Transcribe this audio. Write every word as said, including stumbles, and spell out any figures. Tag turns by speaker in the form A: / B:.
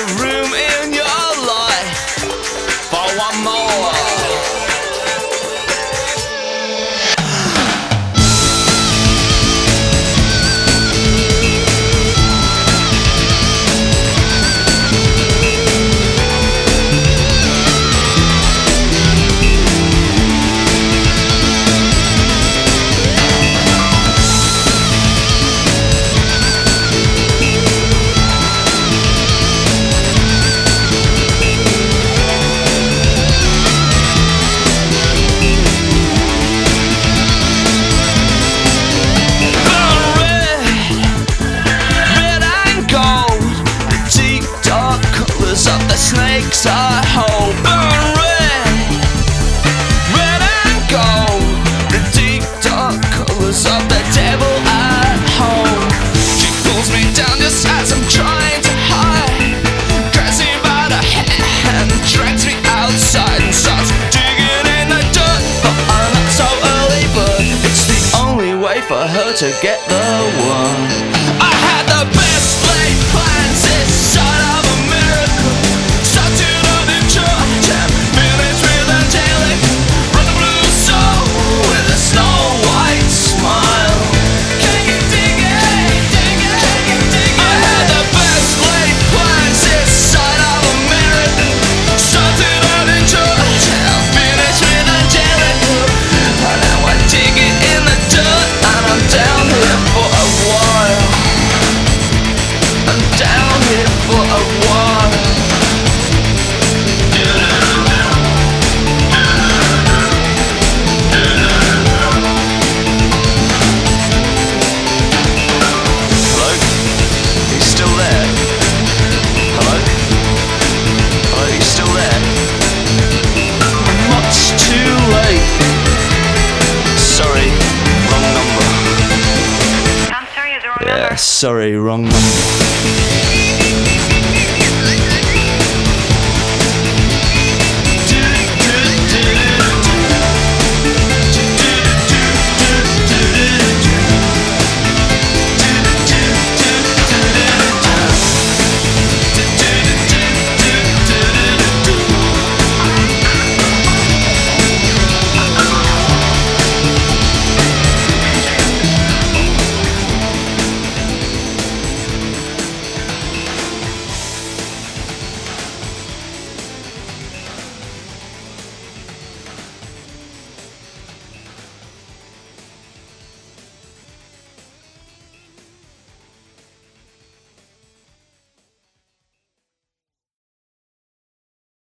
A: room in your life for one more. Of the snakes I hold, burn red, red and gold, the deep dark colours of the devil at home. She pulls me down just as I'm trying to hide, grabs me by the hand, drags me outside and starts digging in the dirt. But I'm not so early, but it's the only way for her to get the one. I had the best laid plans this side of a miracle. Started on in church and finished with angelic. Run the blue soul with a snow white smile. Can you dig it? Dig it? Can you dig it? I had the best laid plans this side of a miracle. Started on in church and finished with angelic. And now I dig it in the dirt and I'm down here for a while. I'm down here for a while. Hello? He's still there? Hello? Hello, he's still there? Much too late. Sorry, wrong number.
B: I'm sorry, is the wrong
A: Yeah,
B: number.
A: sorry, wrong number.